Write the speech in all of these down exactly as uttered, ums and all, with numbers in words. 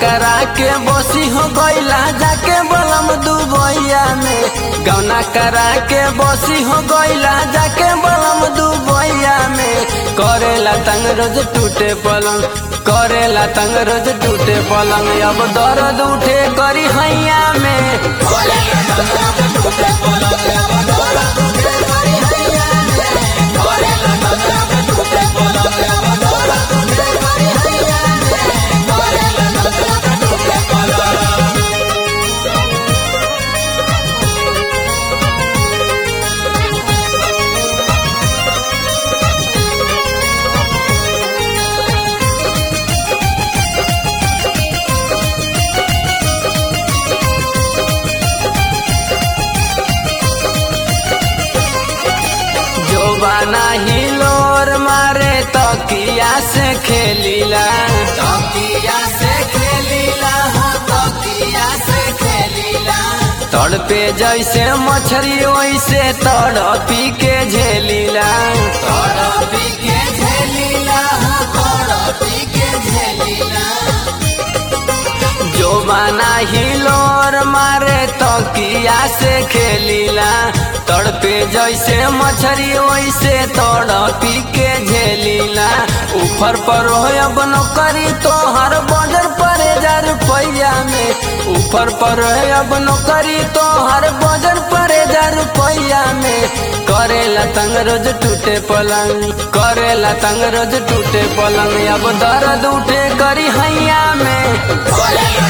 करा के बसी हो गईला जाके बलम दुबैया में। गौना करा के बसी हो गईला जाके बलम दुबैया में। करेला तंग रोज टूटे पलंग, करेला तंग रोज टूटे पलंग। अब दर्द उठे करी हैया में। जोबाना हिलोर मारे तकिया से खेलीला, तकिया से खेलीला, हाँ तकिया से खेलीला। तड़पे जैसे मछली वैसे तड़पी के झेलीला, तड़पी के झेलीला, हाँ तड़पी के झेलीला। जोबाना हिलोर मारे तकिया से खेलीला, तड़पे जैसे मछली वैसे तड़पी के झेलीला। ऊपर पर हो अब नौकरी तो हर बजर पड़े हजार रुपया में। ऊपर पर हो अब नौकरी तो हर बजर पड़े हजार रुपया में। करेला तंग रोज टूटे पलंग, करेला तंग रोज टूटे पलंग। अब दर्द उठे करी हैया में।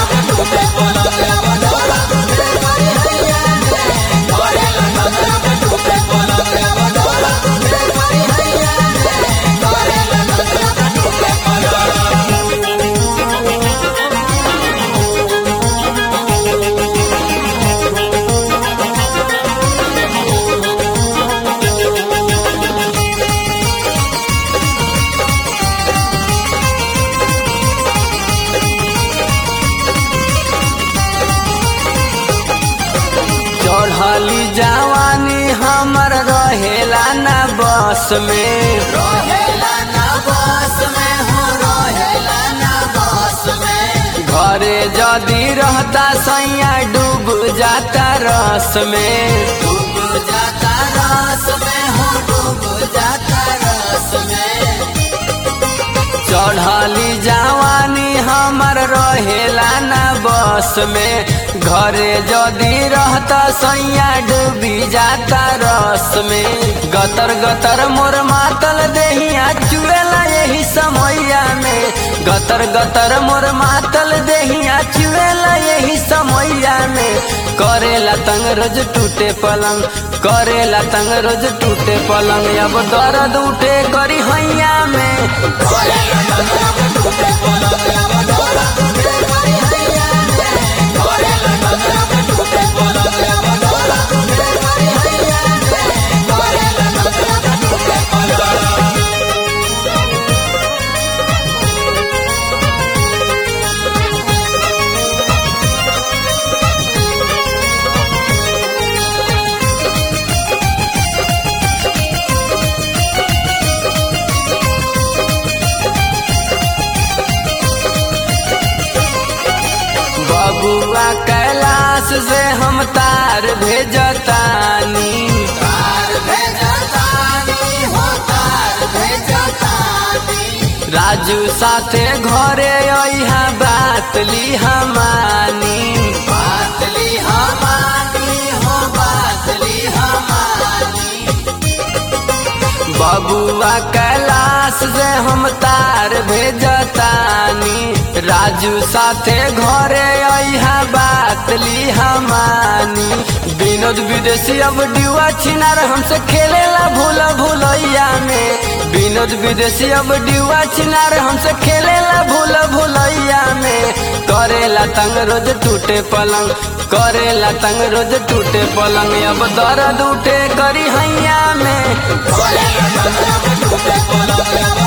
चढ़ली जवानी हमर रहेला ना बस में, रहेला ना बस में, हो रहेला ना बस में। घरे जदी रहता सैया डूब जाता रस में, डूब जाता रस में, हो डूब जाता रस में। चढ़ली जवानी हमर रहेला ना बस में। घरे जदी रहता सैया डूबी जाता रस में। गतर गतर मोर मातल देहिया चुएला यही समैया में। गतर गतर मोर मातल देहिया चुएला यही समैया में। करेला तंग रोज टूटे पलंग, करेला तंग रोज टूटे पलंग। अब दर्द उठे करी हैया में। बबुआ कैलाश से हम तार भेजतानी, तार भेजतानी, हो तार भेजतानी। राजू साथे घरे अइहा बात ली हमानी, बात ली हमानी, हो बात ली हमानी। बबुआ कैलाश से हम तार भेजतानी। राजू साथे घरे अइहा बात ली हमानी। विनोद विदेशी अब डिवा छिनार हमसे खेलेला भूला भूलैया में। विनोद विदेशी अब डिवा छिनार हमसे खेलेला भूला भूलैया में। करेला तंग रोज टूटे पलंग, करेला तंग रोज टूटे पलंग। अब दर्द उठे करी हैया में।